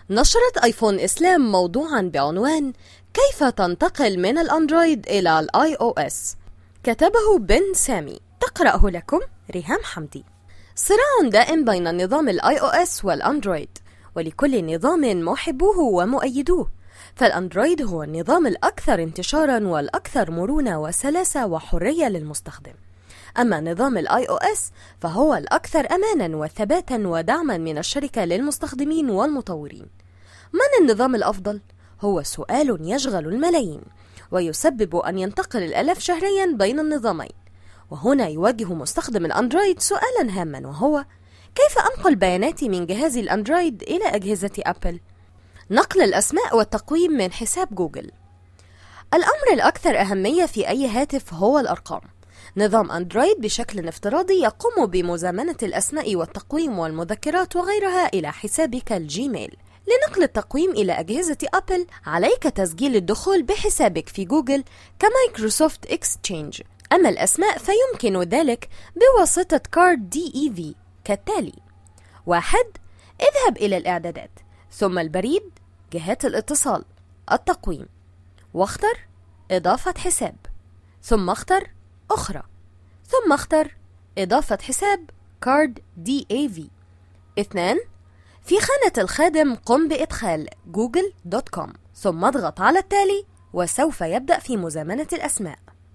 نشرت آيفون إسلام موضوعا بعنوان كيف تنتقل من الأندرويد إلى الآي أو إس، كتبه بن سامي، تقرأه لكم ريهام حمدي. صراع دائم بين النظام الآي أو إس والأندرويد، ولكل نظام محبوه ومؤيدوه، فالأندرويد هو النظام الأكثر انتشارا والأكثر مرونة وسلاسة وحرية للمستخدم، أما نظام الآي أو إس فهو الأكثر أمانا وثباتا ودعما من الشركة للمستخدمين والمطورين. من النظام الأفضل؟ هو سؤال يشغل الملايين، ويسبب أن ينتقل الآلاف شهريا بين النظامين. وهنا يواجه مستخدم الأندرويد سؤالا هاما، وهو كيف أنقل بياناتي من جهازي الأندرويد إلى أجهزة أبل؟ نقل الأسماء والتقويم من حساب جوجل. الأمر الأكثر أهمية في أي هاتف هو الأرقام. نظام أندرويد بشكل افتراضي يقوم بمزامنة الأسماء والتقويم والمذكرات وغيرها إلى حسابك الجيميل. لنقل التقويم إلى أجهزة أبل عليك تسجيل الدخول بحسابك في جوجل كمايكروسوفت إكستشينج، أما الأسماء فيمكن ذلك بواسطة كارد DEV كالتالي: 1. اذهب إلى الإعدادات، ثم البريد، جهات الاتصال، التقويم، واختر إضافة حساب، ثم اختر أخرى، ثم اختر إضافة حساب كارد DAV. 2. في خانة الخادم قم بإدخال google.com، ثم اضغط على التالي وسوف يبدأ في مزامنة الأسماء.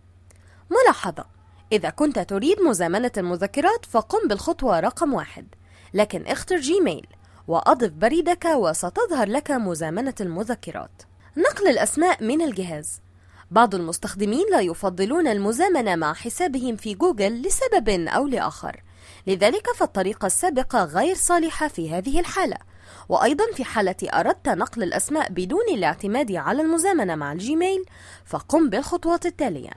ملاحظة: إذا كنت تريد مزامنة المذكرات فقم بالخطوة رقم 1، لكن اختر جيميل وأضف بريدك وستظهر لك مزامنة المذكرات. نقل الأسماء من الجهاز. بعض المستخدمين لا يفضلون المزامنة مع حسابهم في جوجل لسبب أو لآخر، لذلك فالطريقة السابقة غير صالحة في هذه الحالة. وأيضا في حالة أردت نقل الأسماء بدون الاعتماد على المزامنة مع الجيميل فقم بالخطوات التالية: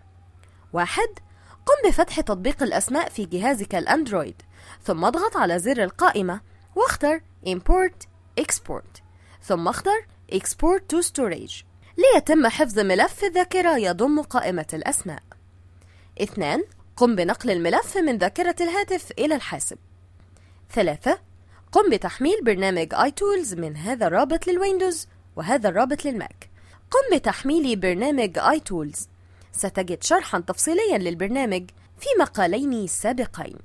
1. قم بفتح تطبيق الأسماء في جهازك الأندرويد، ثم اضغط على زر القائمة واختر Import Export، ثم اختر Export to Storage ليتم حفظ ملف ذاكرة يضم قائمة الأسماء. 2. قم بنقل الملف من ذاكرة الهاتف إلى الحاسب. 3. قم بتحميل برنامج iTools من هذا الرابط للويندوز وهذا الرابط للماك. قم بتحميل برنامج iTools، ستجد شرحا تفصيليا للبرنامج في مقالين سابقين.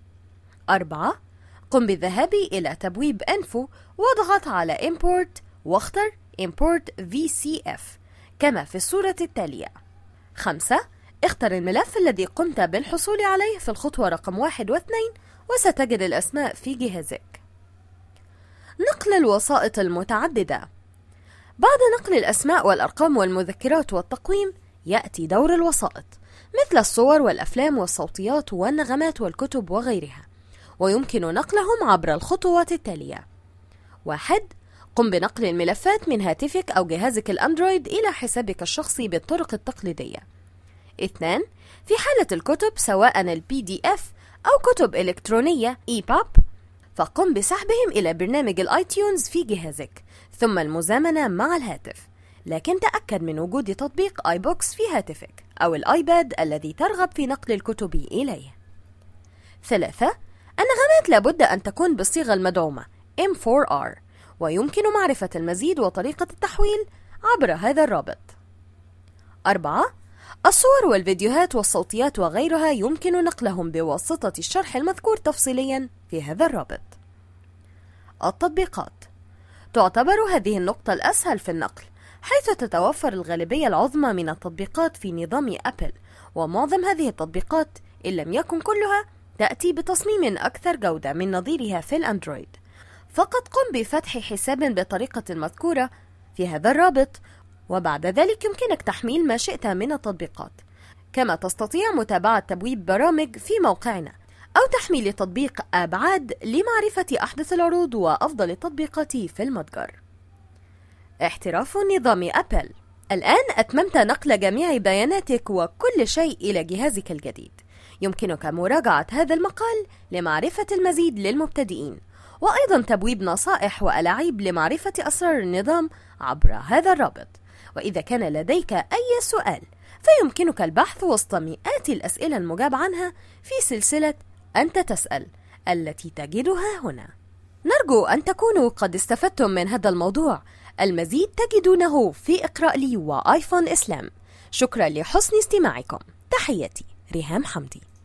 4. قم بالذهاب إلى تبويب أنفو واضغط على Import واختر Import VCF كما في الصورة التالية. 5. اختر الملف الذي قمت بالحصول عليه في الخطوة رقم 1 و2 وستجد الأسماء في جهازك. نقل الوسائط المتعددة. بعد نقل الأسماء والأرقام والمذكرات والتقويم يأتي دور الوسائط، مثل الصور والأفلام والصوتيات والنغمات والكتب وغيرها، ويمكن نقلهم عبر الخطوات التالية. 1. قم بنقل الملفات من هاتفك أو جهازك الأندرويد إلى حسابك الشخصي بالطرق التقليدية. 2. في حالة الكتب سواء الPDF أو كتب إلكترونية EPUB فقم بسحبهم إلى برنامج الآيتيونز في جهازك، ثم المزامنة مع الهاتف، لكن تأكد من وجود تطبيق iBooks في هاتفك أو الآيباد الذي ترغب في نقل الكتب إليه. 3. النغمات لابد أن تكون بالصيغة المدعومة M4R، ويمكن معرفة المزيد وطريقة التحويل عبر هذا الرابط. 4. الصور والفيديوهات والصوتيات وغيرها يمكن نقلهم بواسطة الشرح المذكور تفصيليا في هذا الرابط. التطبيقات. تعتبر هذه النقطة الأسهل في النقل، حيث تتوفر الغالبية العظمى من التطبيقات في نظام أبل، ومعظم هذه التطبيقات إن لم يكن كلها تأتي بتصميم أكثر جودة من نظيرها في الأندرويد. فقط قم بفتح حساب بالطريقة المذكورة في هذا الرابط، وبعد ذلك يمكنك تحميل ما شئت من التطبيقات، كما تستطيع متابعة تبويب برامج في موقعنا أو تحميل تطبيق أبعاد لمعرفة أحدث العروض وأفضل التطبيقات في المتجر. احتراف نظام أبل. الآن أتممت نقل جميع بياناتك وكل شيء إلى جهازك الجديد. يمكنك مراجعة هذا المقال لمعرفة المزيد للمبتدئين، وأيضا تبويب نصائح وألاعيب لمعرفة أسرار النظام عبر هذا الرابط. وإذا كان لديك أي سؤال فيمكنك البحث وسط مئات الأسئلة المجاب عنها في سلسلة أنت تسأل التي تجدها هنا. نرجو أن تكونوا قد استفدتم من هذا الموضوع. المزيد تجدونه في اقرأ لي وآيفون إسلام. شكرا لحسن استماعكم. تحياتي ريهام حمدي.